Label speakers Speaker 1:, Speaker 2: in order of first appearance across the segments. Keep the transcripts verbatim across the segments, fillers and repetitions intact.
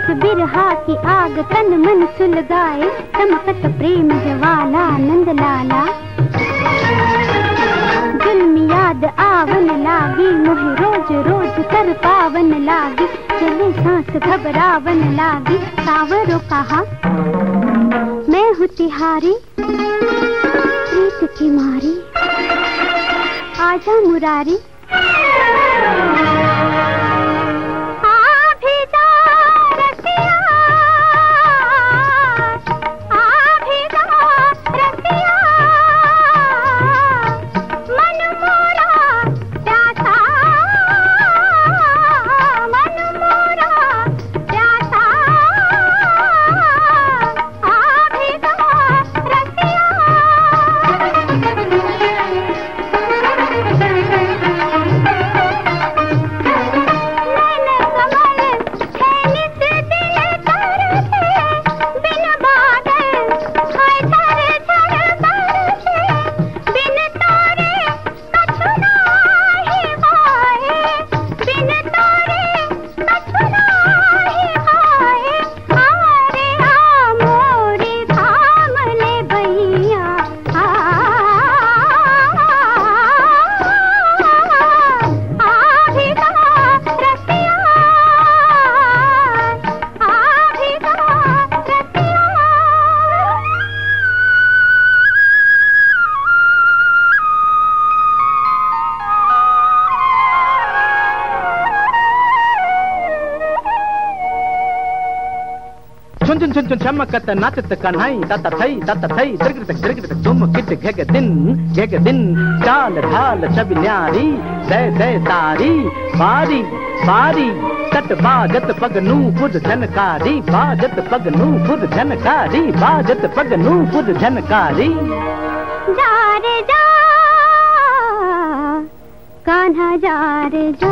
Speaker 1: बिरहा की आग तन मन सुलगाए, चमकत प्रेम ज्वाला नंद लाला। जुल्म याद आवन लागी, मोहे रोज रोज तर पावन लागी, चले सांस घबरावन लागी। सावरो कहा मैं हूँ तिहारी, प्रीत की मारी, आजा मुरारी।
Speaker 2: चुन चुन चुन चमकत नाचत कन्हई, तत थई तत थई तिरगित तिरगित तुम किट घेग दिन घेग दिन। चाल ढाल छवि न्यारी, दय दय तारी, बारी बारी। तट बाजत पगनू पुर झनकारी, बाजत पगनू पुर झनकारी, बाजत पगनू पुर झनकारी।
Speaker 1: जा रे जा कान्हा जा रे जा,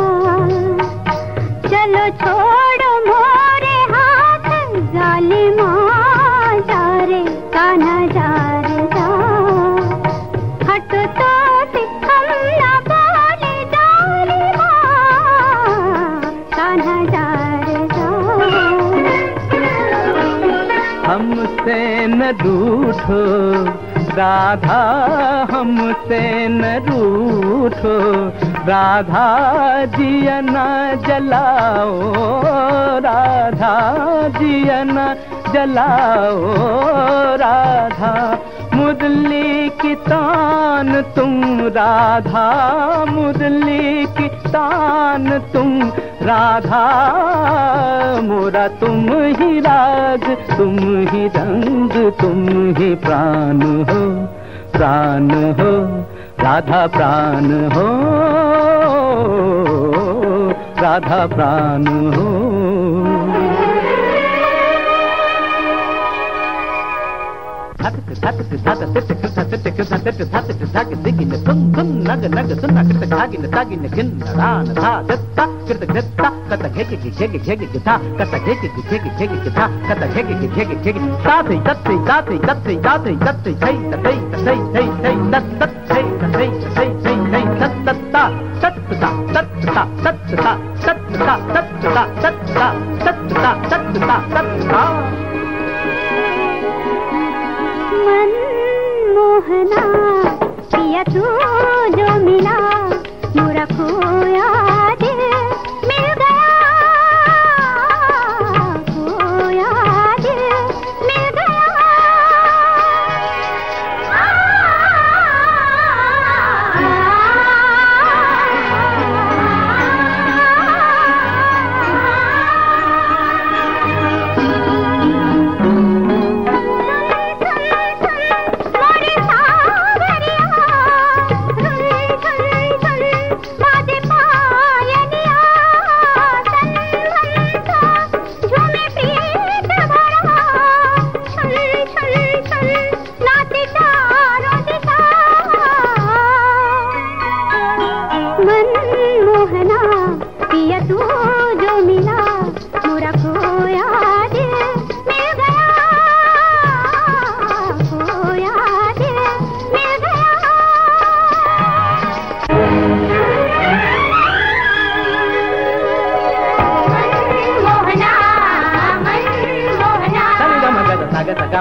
Speaker 1: चलो छोड़ो मोरे हाथ जालिमा। जा रे कान्हा जा रे जा, हट तो हम ना बोले जालिमा। कान्हा जा रे जा,
Speaker 2: हमसे न रूठो राधा, हमसे न रूठो राधा, जिया न जलाओ राधा, जिया न जलाओ राधा। मुरली की तान तुम राधा, मुरली की तान तुम राधा। मोरा तुम ही राग, तुम ही रंग, तुम ही प्राण हो, प्राण हो राधा, प्राण हो राधा, प्राण हो। नग नग सुना कृत घागिन तागिन घिन रान था दत्ता कृत दत्ता कत घेगे घेगे घेगे गिथा कत घेगे घेगे घेगे गिथा कत घेगे घेगे घेगे ताते तत्ते ताते तत्ते ताते तत्ते थई तत्ते तत्ते थई थई तत तत थई तत्ते थई थई थई तत तत्ता तत्ता तत्ता तत्ता तत्ता तत्ता तत्ता तत्ता तत्ता तत्ता।
Speaker 1: मनमोहना पिया तू जो मिला, मोरा खोया दिल मिल गया, खोया दिल मिल गया।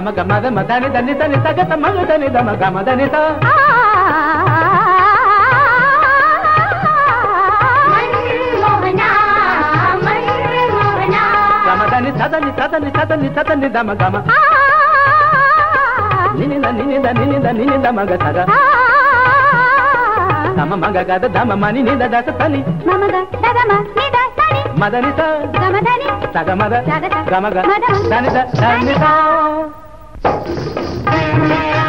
Speaker 2: గమ గమ గమ దని దని దని తగత మగ దని దమ గమ దని త గమ దని సదని సదని సదని సదని దమ గమ నిని ద నిని ద నిని ద నిని ద మగ సగ గమ మగ గద దమ మని ని ద దస తని
Speaker 1: మమ గ దమ ని ద తని
Speaker 2: మదని త
Speaker 1: గమ దని
Speaker 2: సగ మద గమ గ దని ద దని త